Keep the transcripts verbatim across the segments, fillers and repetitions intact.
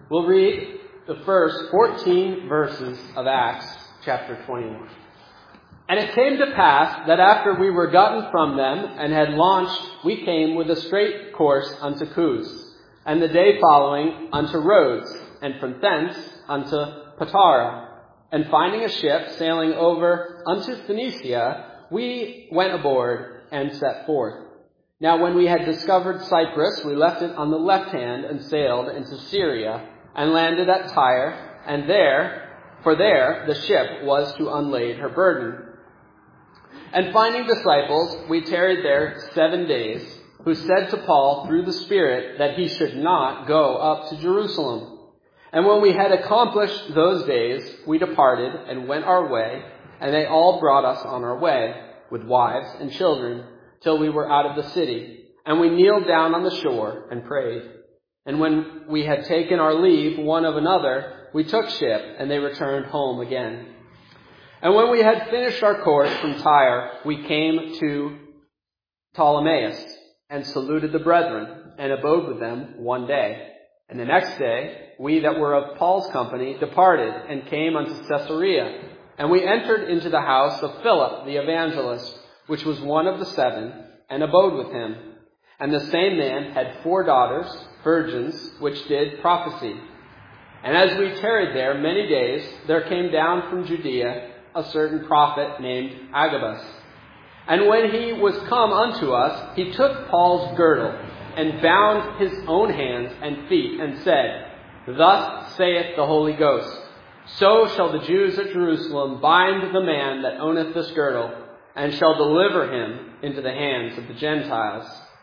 We'll read the first fourteen verses of Acts chapter twenty-one. And it came to pass that after we were gotten from them and had launched, we came with a straight course unto Cos, and the day following unto Rhodes, and from thence unto Patara. And finding a ship sailing over unto Phoenicia, we went aboard and set forth. Now when we had discovered Cyprus, we left it on the left hand and sailed into Syria, and landed at Tyre, and there, for there the ship was to unlade her burden. And finding disciples, we tarried there seven days, who said to Paul through the Spirit that he should not go up to Jerusalem. And when we had accomplished those days, we departed and went our way, and they all brought us on our way, with wives and children, till we were out of the city. And we kneeled down on the shore and prayed. And when we had taken our leave one of another, we took ship, and they returned home again. And when we had finished our course from Tyre, we came to Ptolemais, and saluted the brethren, and abode with them one day. And the next day, we that were of Paul's company departed, and came unto Caesarea. And we entered into the house of Philip the evangelist, which was one of the seven, and abode with him. And the same man had four daughters, virgins, which did prophesy. And as we tarried there many days, there came down from Judea a certain prophet named Agabus. And when he was come unto us, he took Paul's girdle, and bound his own hands and feet, and said, Thus saith the Holy Ghost, So shall the Jews at Jerusalem bind the man that owneth this girdle, and shall deliver him into the hands of the Gentiles.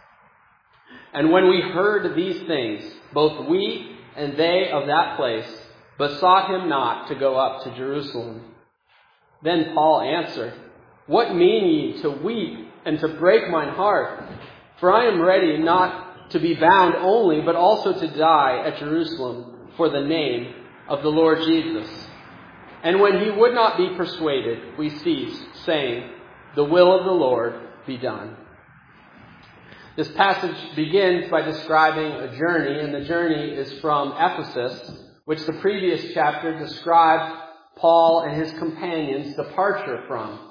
And when we heard these things, both we and they of that place besought him not to go up to Jerusalem. Then Paul answered, What mean ye to weep and to break mine heart? For I am ready not to be bound only, but also to die at Jerusalem for the name of the Lord Jesus. And when he would not be persuaded, we ceased, saying, The will of the Lord be done. This passage begins by describing a journey, and the journey is from Ephesus, which the previous chapter described Paul and his companions' departure from.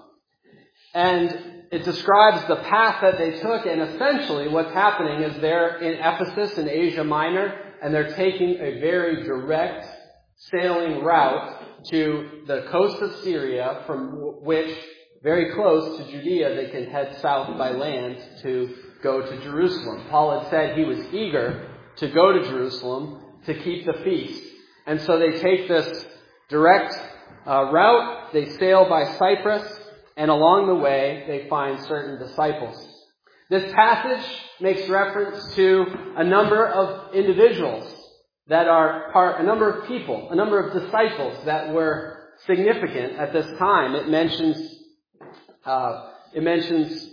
And it describes the path that they took, and essentially what's happening is they're in Ephesus in Asia Minor, and they're taking a very direct sailing route to the coast of Syria, from which, very close to Judea, they can head south by land to go to Jerusalem. Paul had said he was eager to go to Jerusalem to keep the feast. And so they take this direct uh, route, they sail by Cyprus, and along the way they find certain disciples. This passage makes reference to a number of individuals that are part, a number of people, a number of disciples that were significant at this time. It mentions, uh, it mentions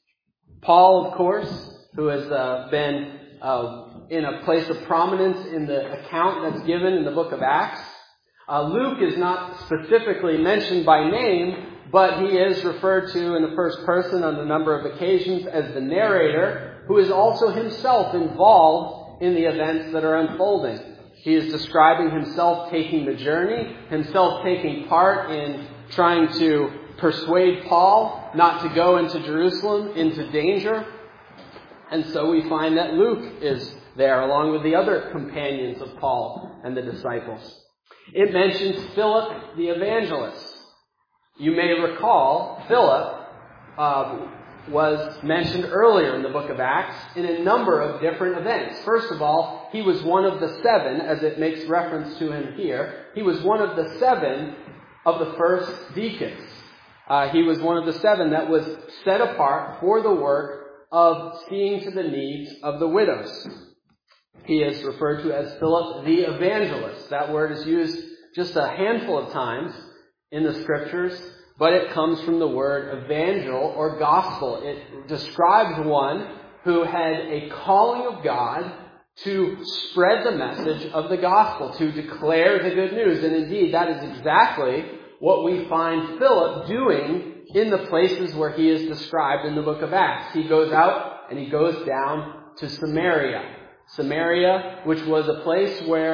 Paul, of course, who has uh, been uh, in a place of prominence in the account that's given in the book of Acts. Uh, Luke is not specifically mentioned by name, but he is referred to in the first person on a number of occasions as the narrator, who is also himself involved in the events that are unfolding. He is describing himself taking the journey, himself taking part in trying to persuade Paul not to go into Jerusalem, into danger. And so we find that Luke is there, along with the other companions of Paul and the disciples. It mentions Philip the evangelist. You may recall Philip uh, was mentioned earlier in the book of Acts in a number of different events. First of all, he was one of the seven, as it makes reference to him here. He was one of the seven of the first deacons. Uh, he was one of the seven that was set apart for the work of seeing to the needs of the widows. He is referred to as Philip the evangelist. That word is used just a handful of times in the scriptures, but it comes from the word evangel or gospel. It describes one who had a calling of God to spread the message of the gospel, to declare the good news. And indeed, that is exactly what we find Philip doing in the places where he is described in the book of Acts. He goes out and he goes down to Samaria. Samaria, which was a place where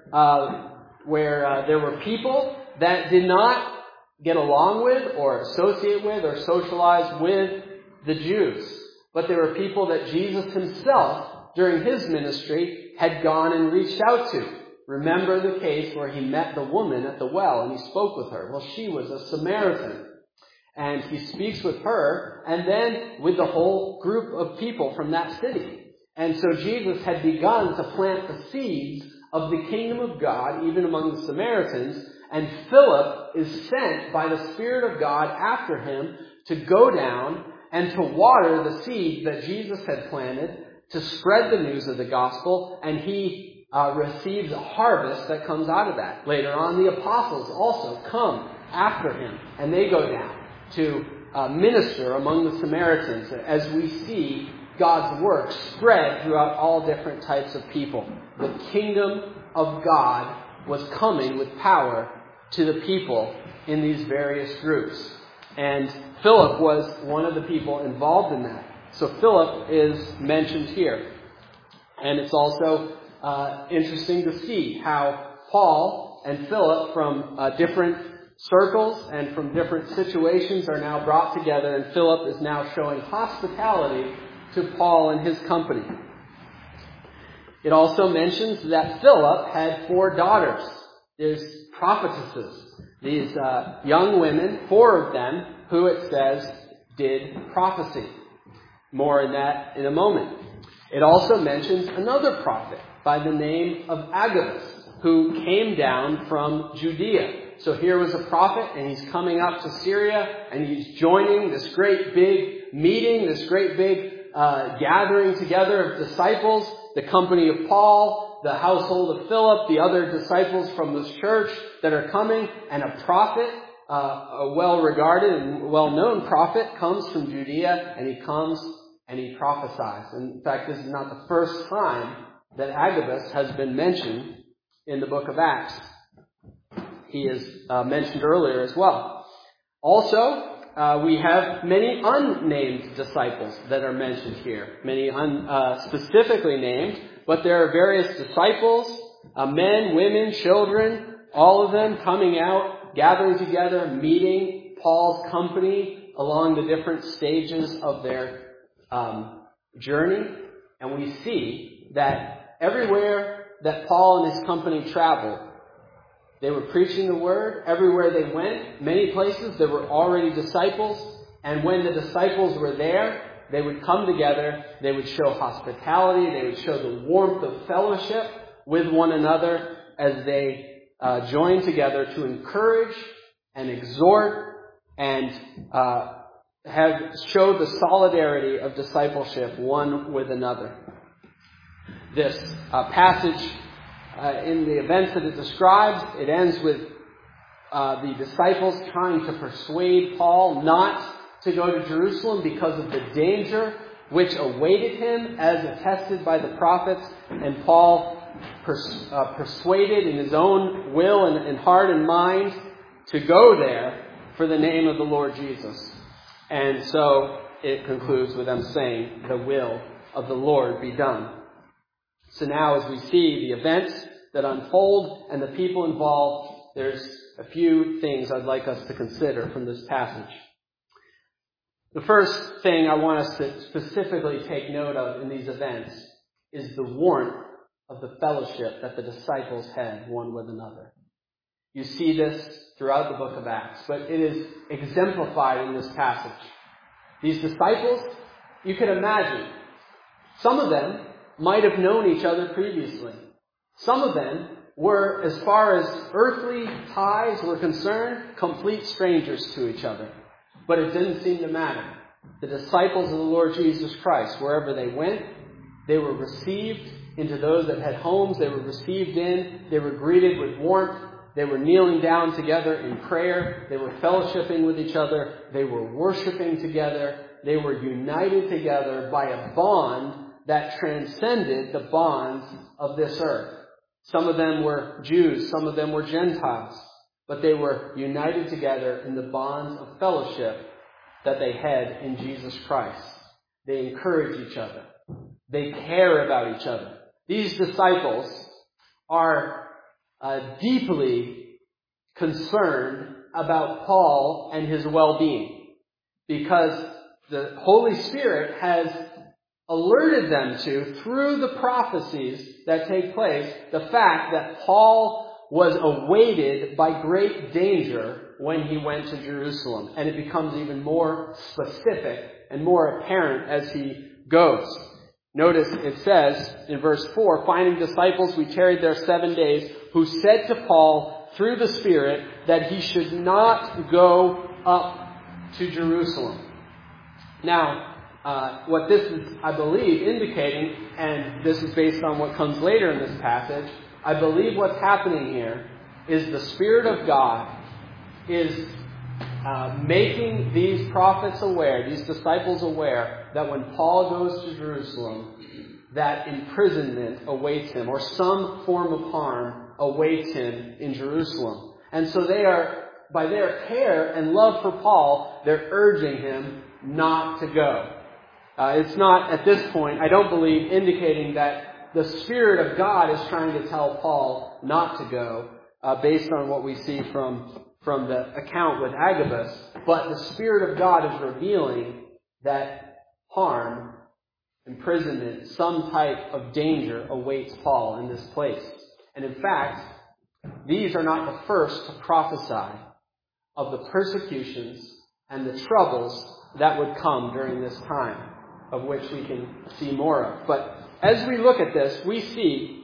uh, where uh, there were people that did not get along with or associate with or socialize with the Jews. But there were people that Jesus himself, during his ministry, had gone and reached out to. Remember the case where he met the woman at the well and he spoke with her. Well, she was a Samaritan. And he speaks with her and then with the whole group of people from that city. And so Jesus had begun to plant the seeds of the kingdom of God, even among the Samaritans. And Philip is sent by the Spirit of God after him to go down and to water the seeds that Jesus had planted, to spread the news of the gospel, and he uh, receives a harvest that comes out of that. Later on, the apostles also come after him, and they go down to uh, minister among the Samaritans as we see God's work spread throughout all different types of people. The kingdom of God was coming with power to the people in these various groups. And Philip was one of the people involved in that. So Philip is mentioned here. And it's also uh, interesting to see how Paul and Philip from uh, different circles and from different situations are now brought together, and Philip is now showing hospitality to Paul and his company. It also mentions that Philip had four daughters. There's prophetesses. These uh, young women, four of them, who it says did prophecy. More on that in a moment. It also mentions another prophet by the name of Agabus, who came down from Judea. So here was a prophet, and he's coming up to Syria, and he's joining this great big meeting, this great big uh, gathering together of disciples, the company of Paul, the household of Philip, the other disciples from this church that are coming, and a prophet, uh, a well-regarded and well-known prophet, comes from Judea, and he comes and he prophesies. And in fact, this is not the first time that Agabus has been mentioned in the book of Acts. He is uh, mentioned earlier as well. Also, uh, we have many unnamed disciples that are mentioned here. Many un, uh, specifically named, but there are various disciples, uh, men, women, children, all of them coming out, gathering together, meeting Paul's company along the different stages of their um, journey. And we see that everywhere that Paul and his company traveled, they were preaching the word. Everywhere they went, many places, there were already disciples. And when the disciples were there, they would come together. They would show hospitality. They would show the warmth of fellowship with one another as they uh, joined together to encourage and exhort and uh, have show the solidarity of discipleship one with another. This uh, passage Uh, in the events that it describes, it ends with uh, the disciples trying to persuade Paul not to go to Jerusalem because of the danger which awaited him as attested by the prophets. And Paul pers- uh, persuaded in his own will and, and heart and mind to go there for the name of the Lord Jesus. And so it concludes with them saying, "The will of the Lord be done." So now as we see the events that unfold and the people involved, there's a few things I'd like us to consider from this passage. The first thing I want us to specifically take note of in these events is the warmth of the fellowship that the disciples had one with another. You see this throughout the book of Acts, but it is exemplified in this passage. These disciples, you can imagine, some of them might have known each other previously. Some of them were, as far as earthly ties were concerned, complete strangers to each other. But it didn't seem to matter. The disciples of the Lord Jesus Christ, wherever they went, they were received into those that had homes. They were received in. They were greeted with warmth. They were kneeling down together in prayer. They were fellowshipping with each other. They were worshiping together. They were united together by a bond that transcended the bonds of this earth. Some of them were Jews, some of them were Gentiles, but they were united together in the bonds of fellowship that they had in Jesus Christ. They encourage each other. They care about each other. These disciples are uh, deeply concerned about Paul and his well-being, because the Holy Spirit has alerted them to, through the prophecies that take place, the fact that Paul was awaited by great danger when he went to Jerusalem. And it becomes even more specific and more apparent as he goes. Notice it says in verse four, finding disciples, we tarried there seven days, who said to Paul through the Spirit that he should not go up to Jerusalem. Now, uh, what this is, I believe, indicating, and this is based on what comes later in this passage, I believe what's happening here is the Spirit of God is uh, making these prophets aware, these disciples aware, that when Paul goes to Jerusalem, that imprisonment awaits him, or some form of harm awaits him in Jerusalem. And so they are, by their care and love for Paul, they're urging him not to go. Uh, it's not, at this point, I don't believe, indicating that the Spirit of God is trying to tell Paul not to go, uh, based on what we see from, from the account with Agabus. But the Spirit of God is revealing that harm, imprisonment, some type of danger awaits Paul in this place. And in fact, these are not the first to prophesy of the persecutions and the troubles that would come during this time, of which we can see more of. But as we look at this, we see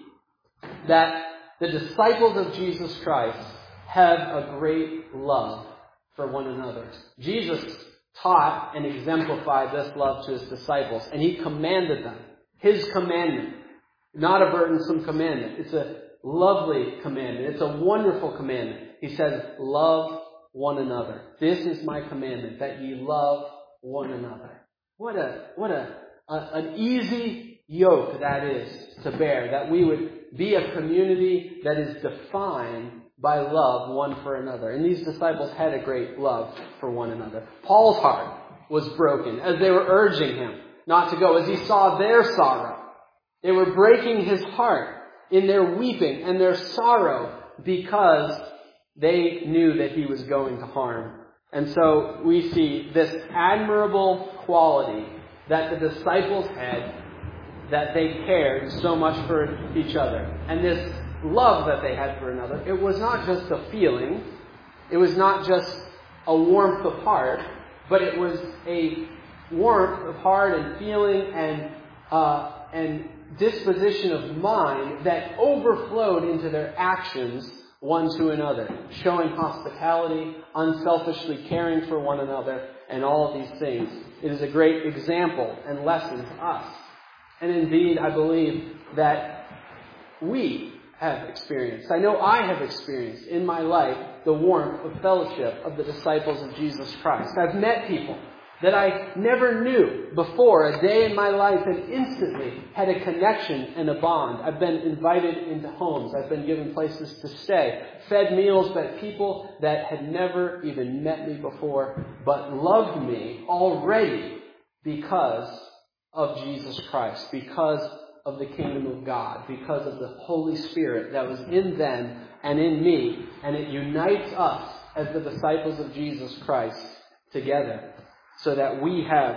that the disciples of Jesus Christ have a great love for one another. Jesus taught and exemplified this love to his disciples, and he commanded them. His commandment, not a burdensome commandment. It's a lovely commandment. It's a wonderful commandment. He says, love one another. This is my commandment, that ye love one another. What a, what a, a, an easy yoke that is to bear, that we would be a community that is defined by love one for another. And these disciples had a great love for one another. Paul's heart was broken as they were urging him not to go, as he saw their sorrow. They were breaking his heart in their weeping and their sorrow because they knew that he was going to harm. And so we see this admirable quality that the disciples had, that they cared so much for each other. And this love that they had for another, it was not just a feeling, it was not just a warmth of heart, but it was a warmth of heart and feeling and uh, and disposition of mind that overflowed into their actions one to another, showing hospitality, unselfishly caring for one another, and all of these things. It is a great example and lesson to us. And indeed, I believe that we have experienced, I know I have experienced in my life, the warmth of fellowship of the disciples of Jesus Christ. I've met people that I never knew before a day in my life and instantly had a connection and a bond. I've been invited into homes. I've been given places to stay, fed meals that people that had never even met me before but loved me already because of Jesus Christ, because of the kingdom of God, because of the Holy Spirit that was in them and in me. And it unites us as the disciples of Jesus Christ together, so that we have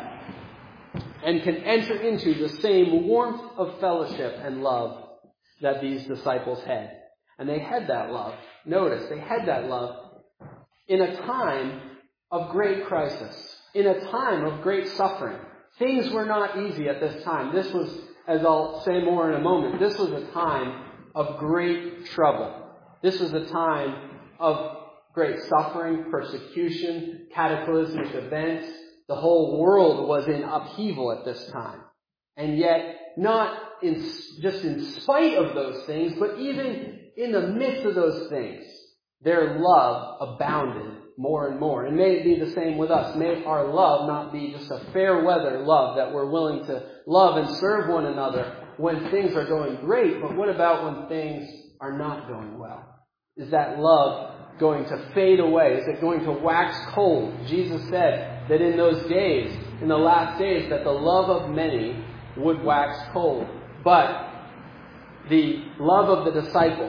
and can enter into the same warmth of fellowship and love that these disciples had. And they had that love. Notice, they had that love in a time of great crisis, in a time of great suffering. Things were not easy at this time. This was, as I'll say more in a moment, this was a time of great trouble. This was a time of great suffering, persecution, cataclysmic events. The whole world was in upheaval at this time. And yet, not in, just in spite of those things, but even in the midst of those things, their love abounded more and more. And may it be the same with us. May our love not be just a fair weather love that we're willing to love and serve one another when things are going great, but what about when things are not going well? Is that love going to fade away? Is it going to wax cold? Jesus said that in those days, in the last days, that the love of many would wax cold. But the love of the disciples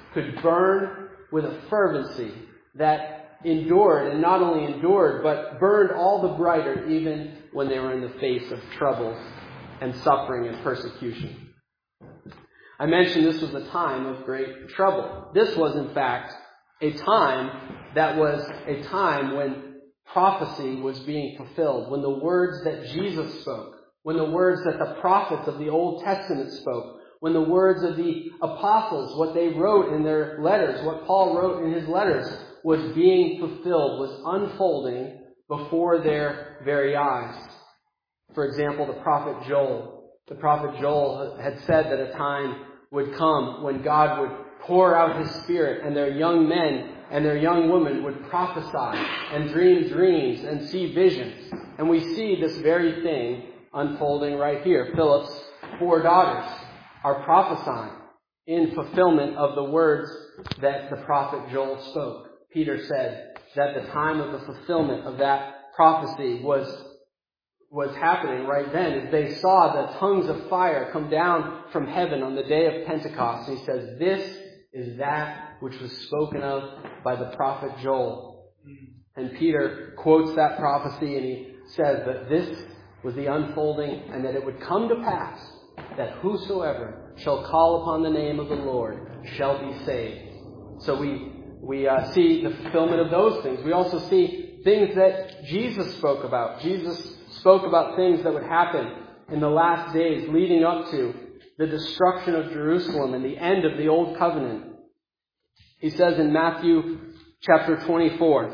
could burn with a fervency that endured, and not only endured, but burned all the brighter even when they were in the face of troubles and suffering and persecution. I mentioned this was a time of great trouble. This was, in fact, a time that was a time when prophecy was being fulfilled, when the words that Jesus spoke, when the words that the prophets of the Old Testament spoke, when the words of the apostles, what they wrote in their letters, what Paul wrote in his letters, was being fulfilled, was unfolding before their very eyes. For example, the prophet Joel. The prophet Joel had said that a time would come when God would pour out His Spirit, and their young men and their young women would prophesy and dream dreams and see visions. And we see this very thing unfolding right here. Philip's four daughters are prophesying in fulfillment of the words that the prophet Joel spoke. Peter said that the time of the fulfillment of that prophecy was was happening right then, as they saw the tongues of fire come down from heaven on the day of Pentecost. And he says, this is that which was spoken of by the prophet Joel. And Peter quotes that prophecy, and he says that this was the unfolding, and that it would come to pass that whosoever shall call upon the name of the Lord shall be saved. So we we uh, see the fulfillment of those things. We also see things that Jesus spoke about. Jesus spoke about things that would happen in the last days leading up to the destruction of Jerusalem and the end of the Old Covenant. He says in Matthew chapter twenty-four,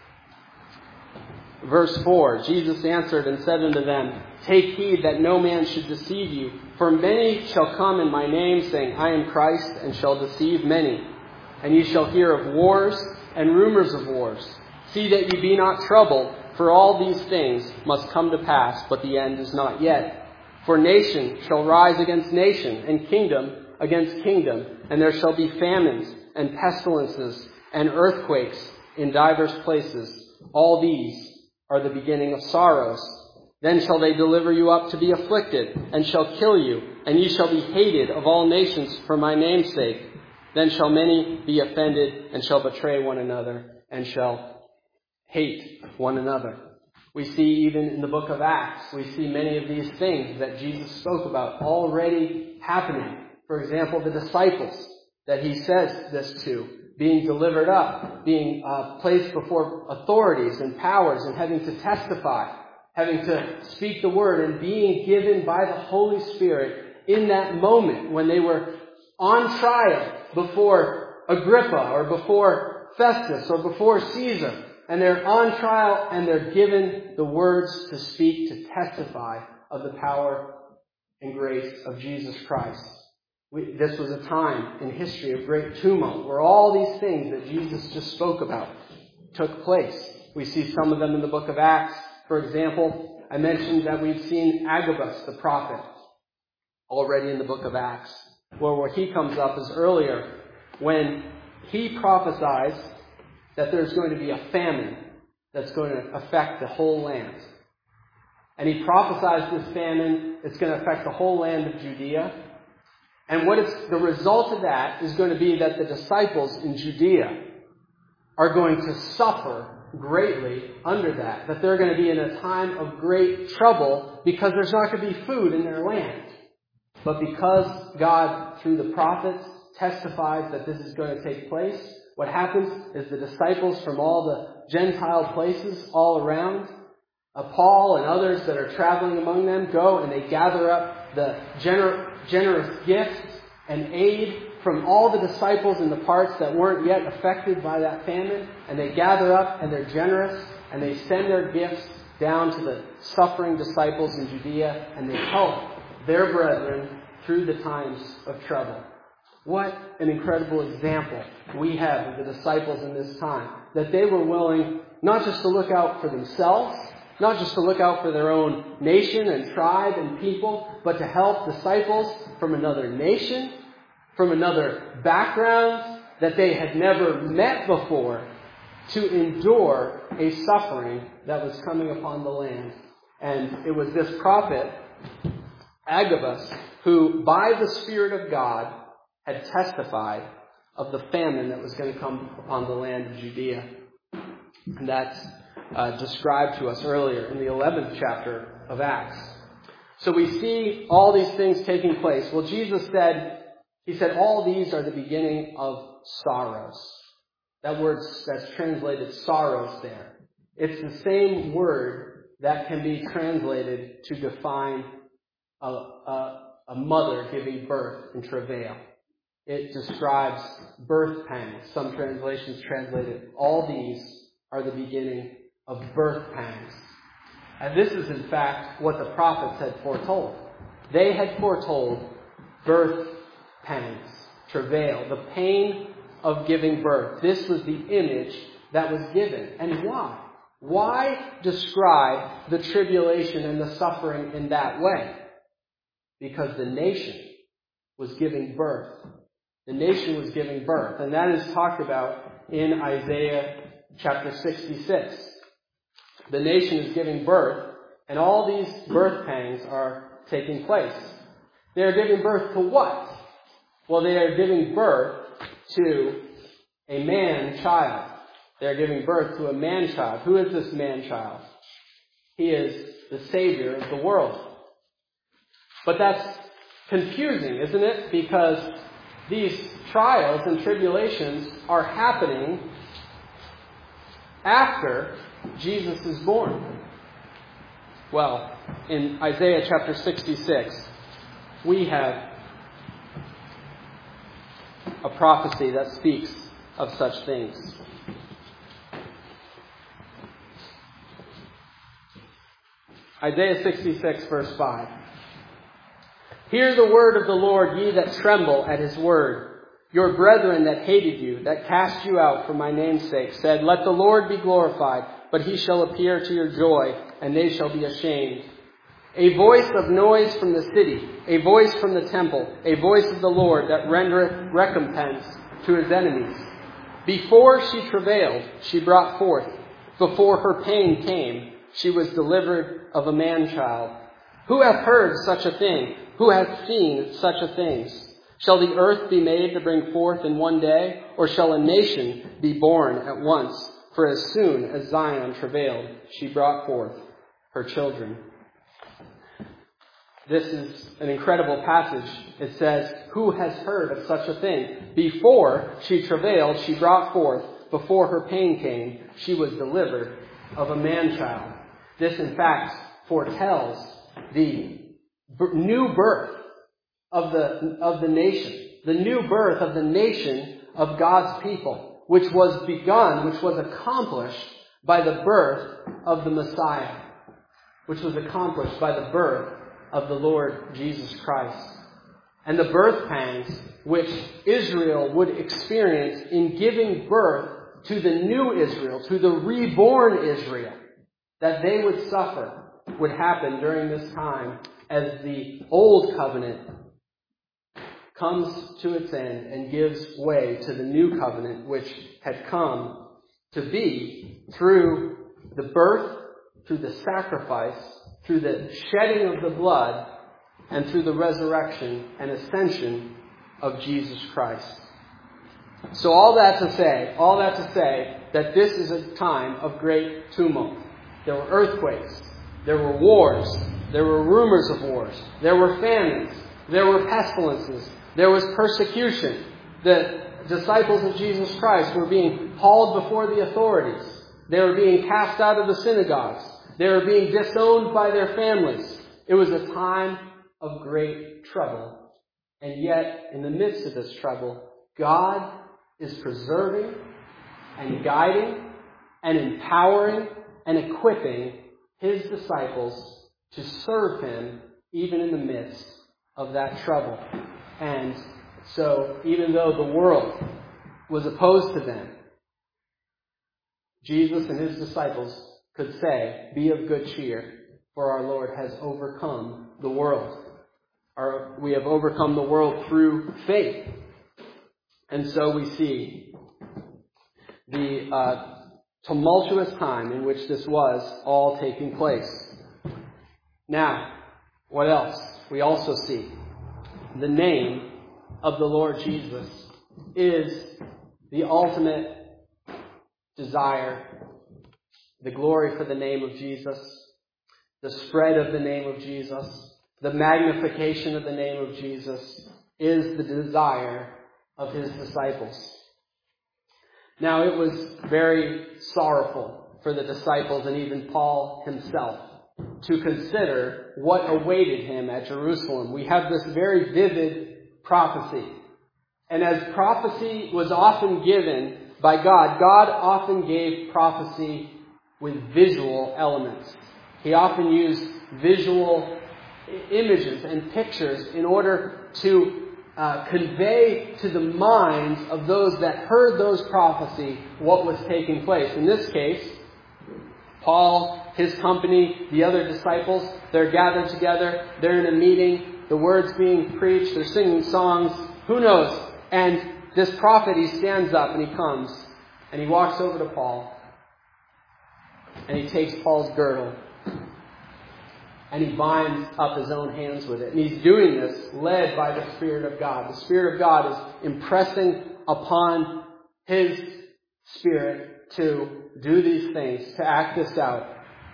verse four, Jesus answered and said unto them, take heed that no man should deceive you, for many shall come in my name, saying, I am Christ, and shall deceive many. And ye shall hear of wars and rumors of wars. See that ye be not troubled, for all these things must come to pass, but the end is not yet. For nation shall rise against nation, and kingdom against kingdom, and there shall be famines and pestilences and earthquakes in divers places. All these are the beginning of sorrows. Then shall they deliver you up to be afflicted, and shall kill you, and ye shall be hated of all nations for my name's sake. Then shall many be offended, and shall betray one another, and shall hate one another. We see even in the book of Acts, we see many of these things that Jesus spoke about already happening. For example, the disciples that he says this to, being delivered up, being uh, placed before authorities and powers and having to testify, having to speak the word, and being given by the Holy Spirit in that moment when they were on trial before Agrippa or before Festus or before Caesar. And they're on trial, and they're given the words to speak, to testify of the power and grace of Jesus Christ. We, this was a time in history of great tumult where all these things that Jesus just spoke about took place. We see some of them in the book of Acts. For example, I mentioned that we've seen Agabus, the prophet, already in the book of Acts. Well, where he comes up is earlier when he prophesies that there's going to be a famine that's going to affect the whole land. And he prophesies this famine that's going to affect the whole land of Judea. And what it's, the result of that is going to be that the disciples in Judea are going to suffer greatly under that. That they're going to be in a time of great trouble because there's not going to be food in their land. But because God, through the prophets, testifies that this is going to take place, what happens is the disciples from all the Gentile places all around, uh, Paul and others that are traveling among them, go and they gather up the gener- generous gifts and aid from all the disciples in the parts that weren't yet affected by that famine. And they gather up and they're generous and they send their gifts down to the suffering disciples in Judea, and they help their brethren through the times of trouble. What an incredible example we have of the disciples in this time. That they were willing not just to look out for themselves, not just to look out for their own nation and tribe and people, but to help disciples from another nation, from another background that they had never met before, to endure a suffering that was coming upon the land. And it was this prophet, Agabus, who by the Spirit of God had testified of the famine that was going to come upon the land of Judea. And that's uh, described to us earlier in the eleventh chapter of Acts. So we see all these things taking place. Well, Jesus said, he said, all these are the beginning of sorrows. That word that's translated sorrows there. It's the same word that can be translated to define a, a, a mother giving birth in travail. It describes birth pangs. Some translations translate it, all these are the beginning of birth pangs. And this is, in fact, what the prophets had foretold. They had foretold birth pangs, travail, the pain of giving birth. This was the image that was given. And why? Why describe the tribulation and the suffering in that way? Because the nation was giving birth. The nation was giving birth. And that is talked about in Isaiah chapter sixty-six. The nation is giving birth, and all these birth pangs are taking place. They are giving birth to what? Well, they are giving birth to a man-child. They are giving birth to a man-child. Who is this man-child? He is the Savior of the world. But that's confusing, isn't it? Because these trials and tribulations are happening after Jesus is born. Well, in Isaiah chapter sixty-six, we have a prophecy that speaks of such things. Isaiah sixty-six, verse five. Hear the word of the Lord, ye that tremble at his word. Your brethren that hated you, that cast you out for my name's sake, said, let the Lord be glorified, but he shall appear to your joy, and they shall be ashamed. A voice of noise from the city, a voice from the temple, a voice of the Lord that rendereth recompense to his enemies. Before she travailed, she brought forth. Before her pain came, she was delivered of a man-child. Who hath heard such a thing? Who hath seen such a thing? Shall the earth be made to bring forth in one day? Or shall a nation be born at once? For as soon as Zion travailed, she brought forth her children. This is an incredible passage. It says, who has heard of such a thing? Before she travailed, she brought forth. Before her pain came, she was delivered of a man-child. This, in fact, foretells the new birth of the, of the nation. The new birth of the nation of God's people, which was begun, which was accomplished by the birth of the Messiah, which was accomplished by the birth of the Lord Jesus Christ. And the birth pangs which Israel would experience in giving birth to the new Israel, to the reborn Israel, that they would suffer, would happen during this time as the old covenant comes to its end and gives way to the new covenant which had come to be through the birth, through the sacrifice, through the shedding of the blood, and through the resurrection and ascension of Jesus Christ. So all that to say, all that to say that this is a time of great tumult. There were earthquakes, there were wars, there were rumors of wars, there were famines, there were pestilences, there was persecution. The disciples of Jesus Christ were being hauled before the authorities. They were being cast out of the synagogues. They were being disowned by their families. It was a time of great trouble. And yet, in the midst of this trouble, God is preserving and guiding and empowering and equipping his disciples to serve him even in the midst of that trouble. And so, even though the world was opposed to them, Jesus and his disciples could say, be of good cheer, for our Lord has overcome the world. Our, we have overcome the world through faith. And so we see the uh, tumultuous time in which this was all taking place. Now, what else? We also see the name of the Lord Jesus is the ultimate desire, the glory for the name of Jesus, the spread of the name of Jesus, the magnification of the name of Jesus is the desire of his disciples. Now, it was very sorrowful for the disciples and even Paul himself to consider what awaited him at Jerusalem. We have this very vivid prophecy. And as prophecy was often given by God, God often gave prophecy with visual elements. He often used visual images and pictures in order to uh, convey to the minds of those that heard those prophecy what was taking place. In this case, Paul, his company, the other disciples, they're gathered together, they're in a meeting, the word's being preached, they're singing songs, who knows? And this prophet, he stands up and he comes and he walks over to Paul and he takes Paul's girdle and he binds up his own hands with it. And he's doing this led by the Spirit of God. The Spirit of God is impressing upon his spirit to do these things, to act this out.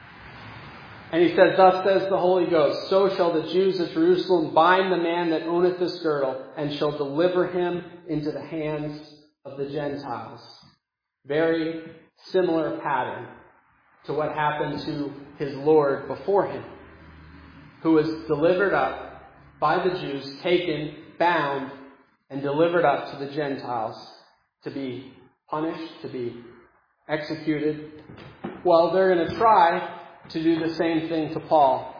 And he says, "Thus says the Holy Ghost, so shall the Jews at Jerusalem bind the man that owneth this girdle, and shall deliver him into the hands of the Gentiles." Very similar pattern to what happened to his Lord before him, who was delivered up by the Jews, taken, bound, and delivered up to the Gentiles to be punished, to be executed. Well, they're going to try to do the same thing to Paul.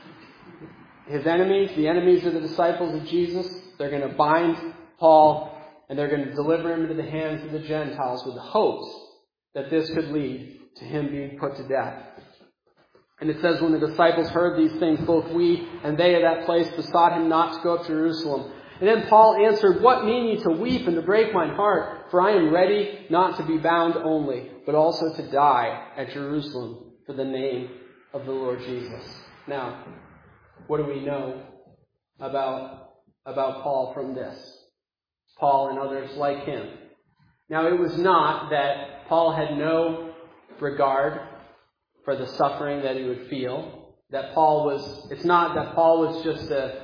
His enemies, the enemies of the disciples of Jesus, they're going to bind Paul and they're going to deliver him into the hands of the Gentiles with the hopes that this could lead to him being put to death. And it says, when the disciples heard these things, both we and they of that place besought him not to go up to Jerusalem. And then Paul answered, "What mean ye to weep and to break mine heart? For I am ready not to be bound only, but also to die at Jerusalem for the name of the Lord Jesus." Now, what do we know about, about Paul from this? Paul and others like him. Now, it was not that Paul had no regard for the suffering that he would feel. That Paul was, it's not that Paul was just a,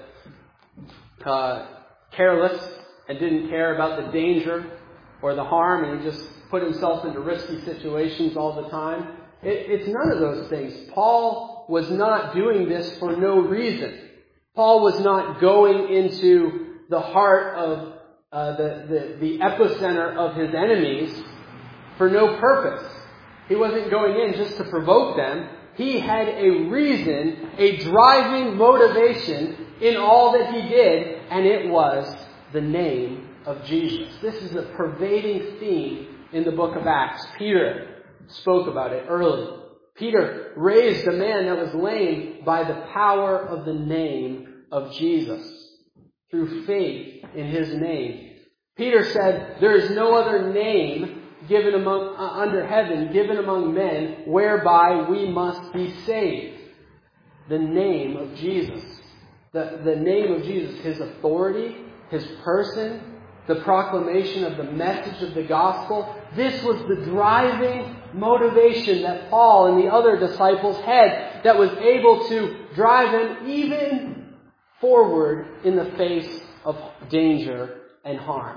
uh, careless and didn't care about the danger or the harm and he just put himself into risky situations all the time. It, it's none of those things. Paul was not doing this for no reason. Paul was not going into the heart of uh, the, the, the epicenter of his enemies for no purpose. He wasn't going in just to provoke them. He had a reason, a driving motivation in all that he did, and it was the name of Jesus. This is a pervading theme in the book of Acts. Peter spoke about it early. Peter raised a man that was lame by the power of the name of Jesus, through faith in his name. Peter said, "There is no other name given among uh, under heaven, given among men, whereby we must be saved." The name of Jesus. The, the name of Jesus, his authority, his person, the proclamation of the message of the gospel. This was the driving motivation that Paul and the other disciples had that was able to drive them even forward in the face of danger and harm.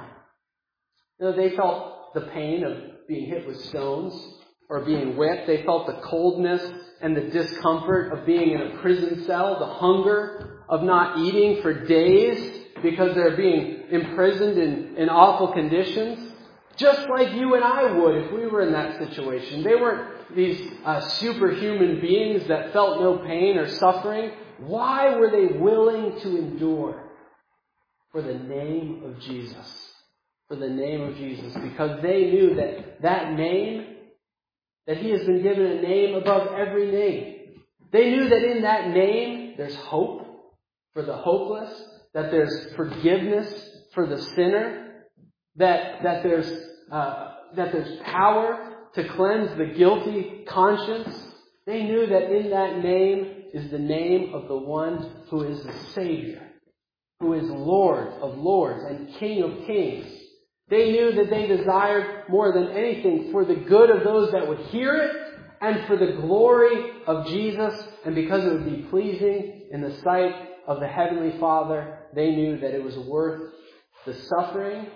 You know, they felt the pain of being hit with stones or being whipped. They felt the coldness and the discomfort of being in a prison cell, the hunger of not eating for days because they're being imprisoned in, in awful conditions. Just like you and I would if we were in that situation. They weren't these uh, superhuman beings that felt no pain or suffering. Why were they willing to endure? For the name of Jesus. For the name of Jesus. Because they knew that that name, that he has been given a name above every name. They knew that in that name there's hope for the hopeless, that there's forgiveness for the sinner, that that there's uh, that there's power to cleanse the guilty conscience. They knew that in that name is the name of the one who is the Savior, who is Lord of lords and King of kings. They knew that they desired more than anything for the good of those that would hear it and for the glory of Jesus. And because it would be pleasing in the sight of the Heavenly Father, they knew that it was worth the suffering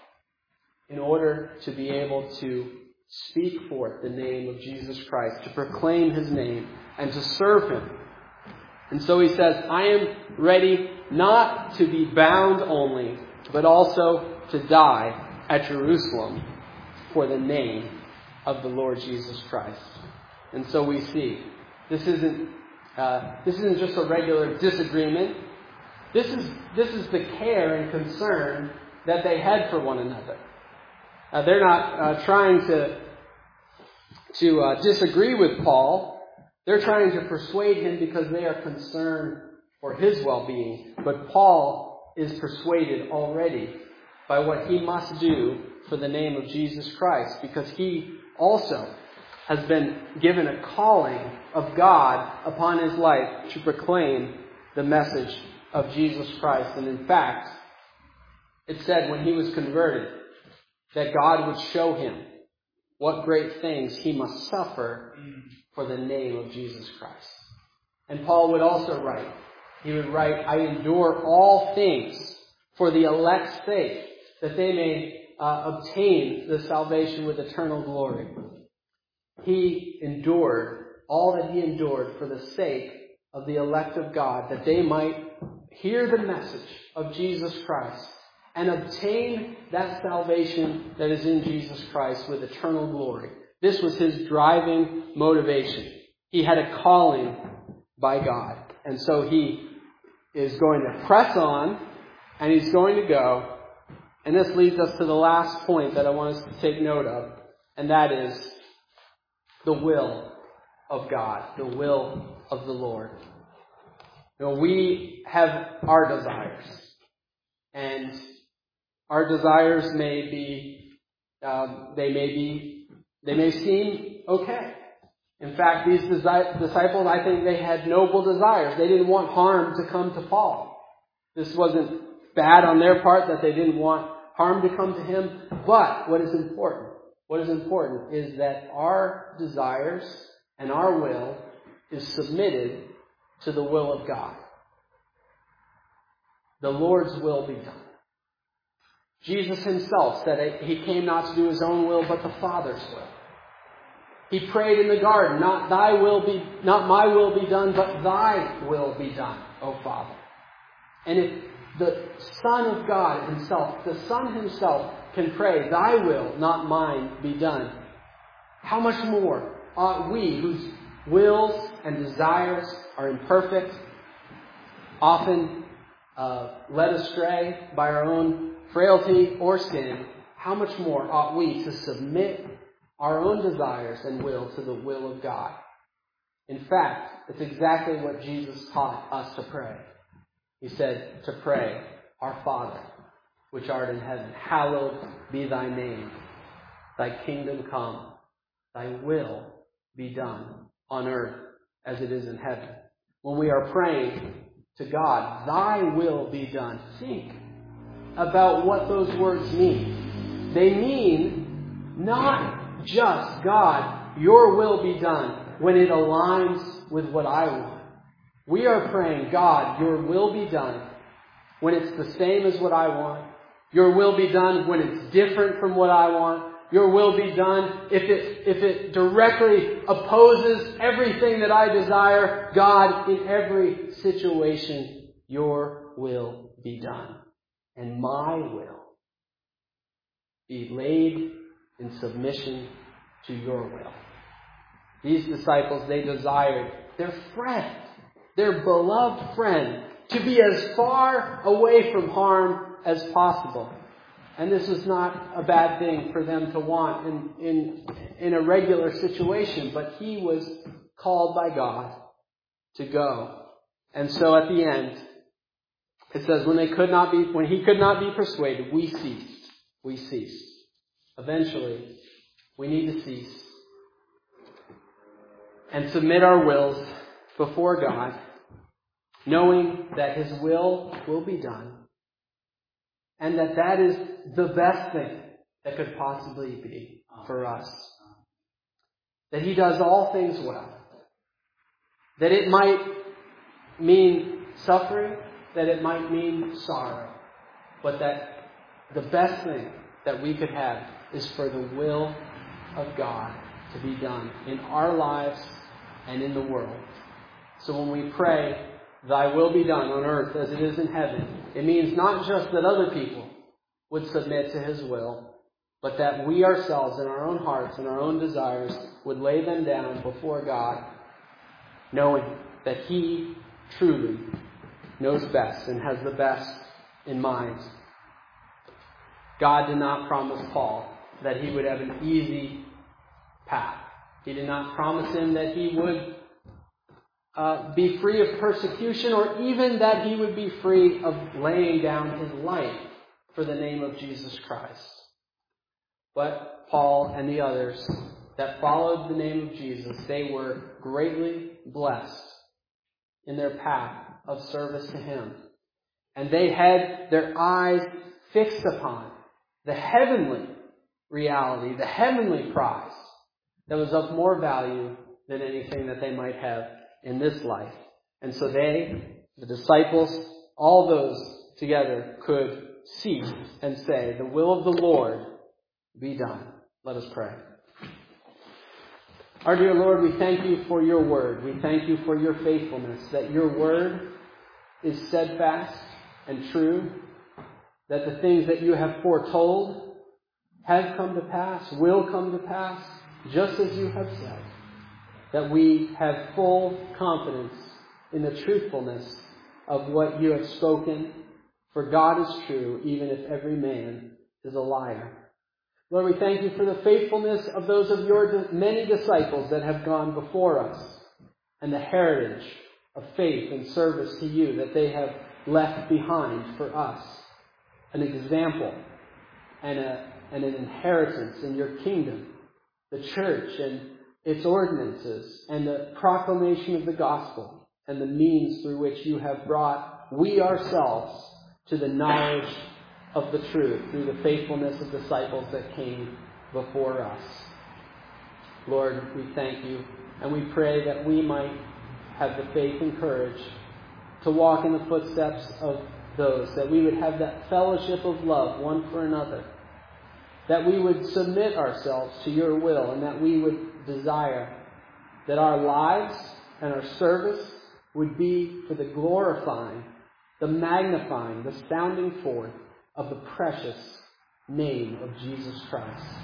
in order to be able to speak forth the name of Jesus Christ, to proclaim His name, and to serve Him. And so he says, I am ready not to be bound only, but also to die at Jerusalem for the name of the Lord Jesus Christ. And so we see, this isn't uh, this isn't just a regular disagreement. This is this is the care and concern that they had for one another. Uh, they're not uh, trying to to uh, disagree with Paul. They're trying to persuade him because they are concerned for his well-being. But Paul is persuaded already by what he must do for the name of Jesus Christ, because he also has been given a calling of God upon his life to proclaim the message of Jesus Christ. And in fact, it said when he was converted that God would show him what great things he must suffer for the name of Jesus Christ. And Paul would also write, he would write, I endure all things for the elect's sake, that they may uh, obtain the salvation with eternal glory. He endured all that he endured for the sake of the elect of God, that they might hear the message of Jesus Christ and obtain that salvation that is in Jesus Christ with eternal glory. This was his driving motivation. He had a calling by God. And so he is going to press on, and he's going to go. And this leads us to the last point that I want us to take note of, and that is the will of God, the will of the Lord. You know, we have our desires, and our desires may be, um, they may be, they may seem okay. In fact, these disi- disciples, I think they had noble desires. They didn't want harm to come to Paul. This wasn't bad on their part that they didn't want harm to come to him. But what is important, what is important is that our desires and our will is submitted to the will of God. The Lord's will be done. Jesus himself said he came not to do his own will, but the Father's will. He prayed in the garden, not thy will be, not my will be done, but thy will be done, O Father. And if the Son of God himself, the Son himself can pray, thy will, not mine, be done, how much more ought we, whose wills and desires are imperfect, often uh, led astray by our own frailty or sin, how much more ought we to submit our own desires and will to the will of God? In fact, it's exactly what Jesus taught us to pray. He said to pray, Our Father, which art in heaven, hallowed be thy name. Thy kingdom come, thy will be done on earth as it is in heaven. When we are praying to God, thy will be done, think about what those words mean. They mean not just, God, your will be done when it aligns with what I want. We are praying, God, your will be done when it's the same as what I want. Your will be done when it's different from what I want. Your will be done if it, if it directly opposes everything that I desire. God, in every situation, your will be done. And my will be laid in submission to your will. These disciples, they desired their friend, their beloved friend, to be as far away from harm as possible. And this is not a bad thing for them to want in, in, in a regular situation, but he was called by God to go. And so at the end, it says, when they could not be, when he could not be persuaded, we ceased. We ceased. Eventually, we need to cease and submit our wills before God, knowing that his will will be done, and that that is the best thing that could possibly be for us. That He does all things well. That it might mean suffering, that it might mean sorrow, but that the best thing that we could have is for the will of God to be done in our lives and in the world. So when we pray, Thy will be done on earth as it is in heaven, it means not just that other people would submit to His will, but that we ourselves in our own hearts and our own desires would lay them down before God, knowing that He truly knows best and has the best in mind. God did not promise Paul that he would have an easy path. He did not promise him that he would uh, be free of persecution, or even that he would be free of laying down his life for the name of Jesus Christ. But Paul and the others that followed the name of Jesus, they were greatly blessed in their path of service to Him. And they had their eyes fixed upon the heavenly reality, the heavenly prize that was of more value than anything that they might have in this life. And so they, the disciples, all those together could see and say, the will of the Lord be done. Let us pray. Our dear Lord, we thank You for Your word. We thank You for Your faithfulness, that Your word is steadfast and true, that the things that You have foretold have come to pass, will come to pass, just as You have said. That we have full confidence in the truthfulness of what You have spoken, for God is true, even if every man is a liar. Lord, we thank You for the faithfulness of those of Your many disciples that have gone before us, and the heritage of faith and service to You that they have left behind for us. An example and, a, and an inheritance in Your kingdom, the church and its ordinances, and the proclamation of the gospel, and the means through which You have brought we ourselves to the knowledge of the truth through the faithfulness of disciples that came before us. Lord, we thank You, and we pray that we might have the faith and courage to walk in the footsteps of those, that we would have that fellowship of love one for another, that we would submit ourselves to Your will, and that we would desire that our lives and our service would be for the glorifying, the magnifying, the sounding forth of the precious name of Jesus Christ.